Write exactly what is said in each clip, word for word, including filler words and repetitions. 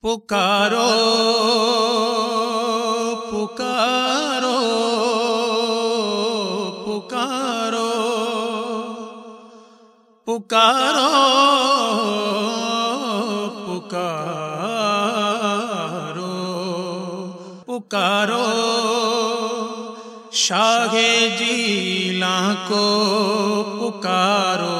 پکارو پکارو پکارو پکارو پکارو پکارو شاہ جیلاں کو پکارو،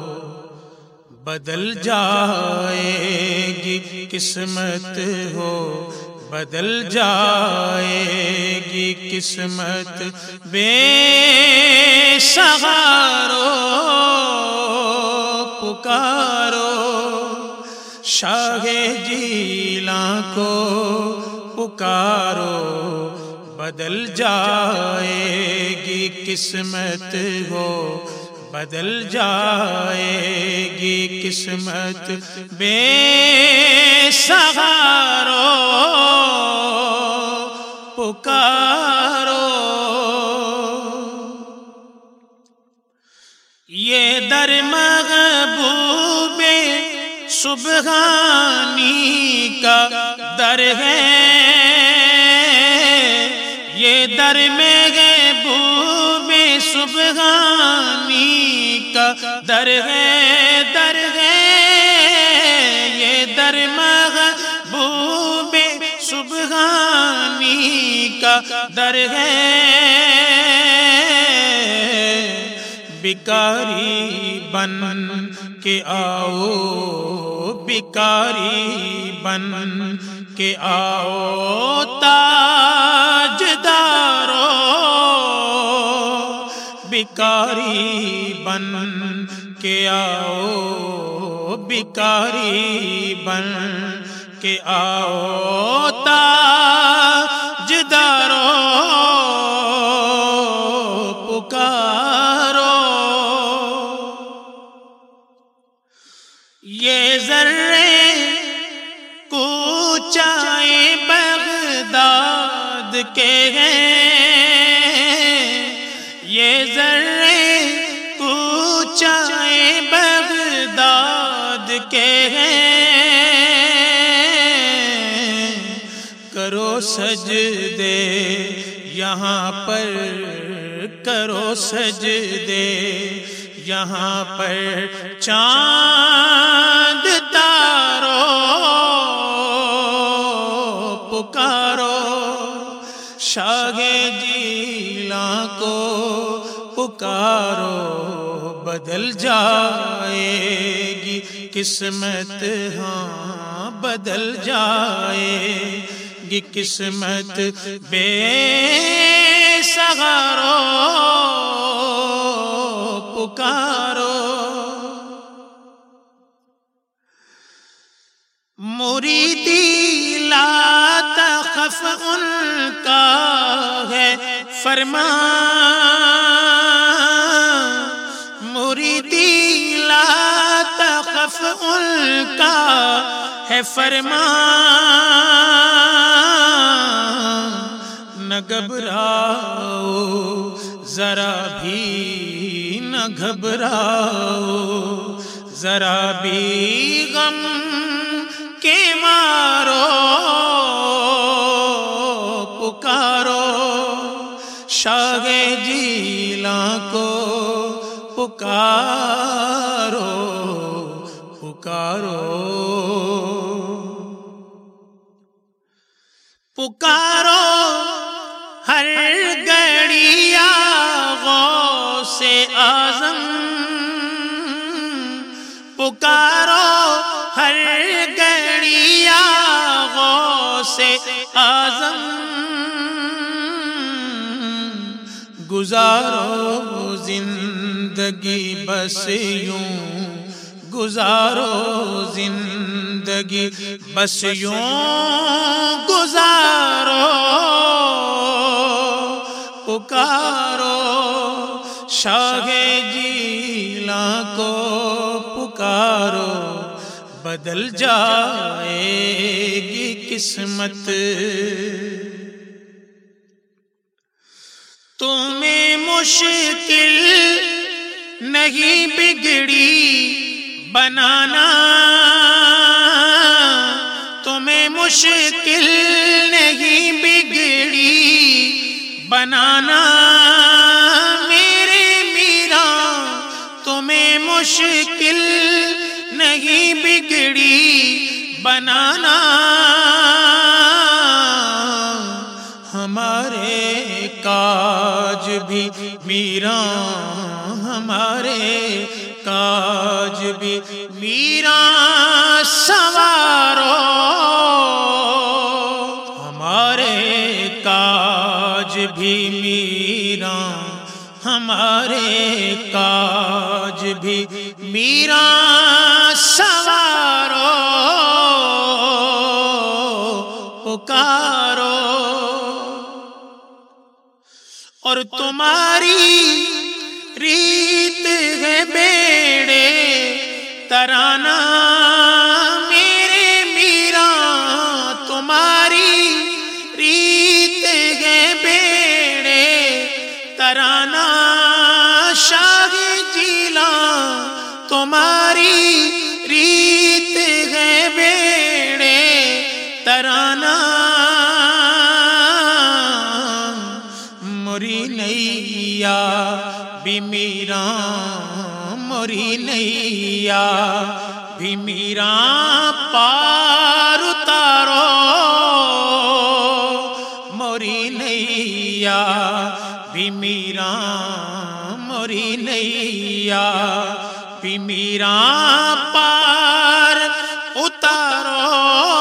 بدل جائے گی قسمت ہو، بدل جائے گی قسمت بے سہارو پکارو شاہ جیلاں کو پکارو، بدل جائے گی قسمت ہو، بدل جائے گی قسمت بے سہارو پکارو۔ یہ در محبوب سبحانی کا در ہے، یہ در محبوب سبحانی کا در ہے، در ہے یہ در محبوب سبحانی کا در ہے۔ بھکاری بن کے آؤ، بھکاری بن کے آؤ تاج دارو، بھکاری بن کے آؤ، بھکاری بن کے آؤ تاج دارو پکارو۔ یہ ذرے کوچائے بغداد کے ہیں، یہ ذرے کوچائے بغداد کے ہیں، کرو سجدے یہاں پر، کرو سجدے یہاں پر چاند تارو پکارو شاہ جیلاں کو پکارو، بدل جائے گی قسمت، ہاں بدل جائے گی قسمت بے سہارو پکارو۔ مریدی لا تخف ان کا ہے فرمان، مریدی لا تخف ان کا ہے فرمان، نہ گھبراؤ ذرا بھی، نہ گھبراؤ ذرا بھی غم کے مارو پکارو شاہ جیلاں کو پکارو پکارو پکارو ہر گھڑی غوث اعظم، پکارو ہر گھڑی غوث اعظم، گزارو زندگی بس یوں، گزارو زندگی بس یوں گزارو پکارو شاہ جیلاں کو پکارو، بدل جائے گی قسمت، تمہیں مشکل نہیں بگڑی بنانا، تمہیں مشکل نہیں بگڑی بنانا میرے میرا، تمہیں مشکل نہیں بگڑی بنانا، ہمارے کاج بھی میرا، ہمارے کاج بھی میرا سوارو، ہمارے کاج بھی میرا، ہمارے کاج بھی میرا سوارو، پکارو، اور تمہاری ریت ہے بیڑے ترانا میرے میرا، تمہاری ریت ہے بیڑے ترانا شاہ جیلاں، تمہاری ریت ہے بیڑے ترانا، موری نیا بھی میرا، موری نیا بھی میرا پار اتارو، موری نیا بھی میرا، موری نیا بھی میرا پار اتارو،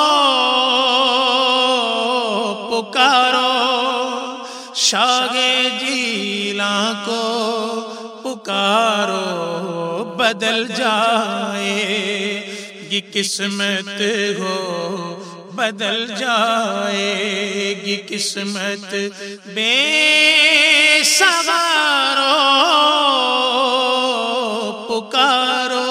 پکارو شاہ جیلاں کو پکارو، بدل جائے گی قسمت ہو، بدل جائے گی قسمت بے سوارو، پکارو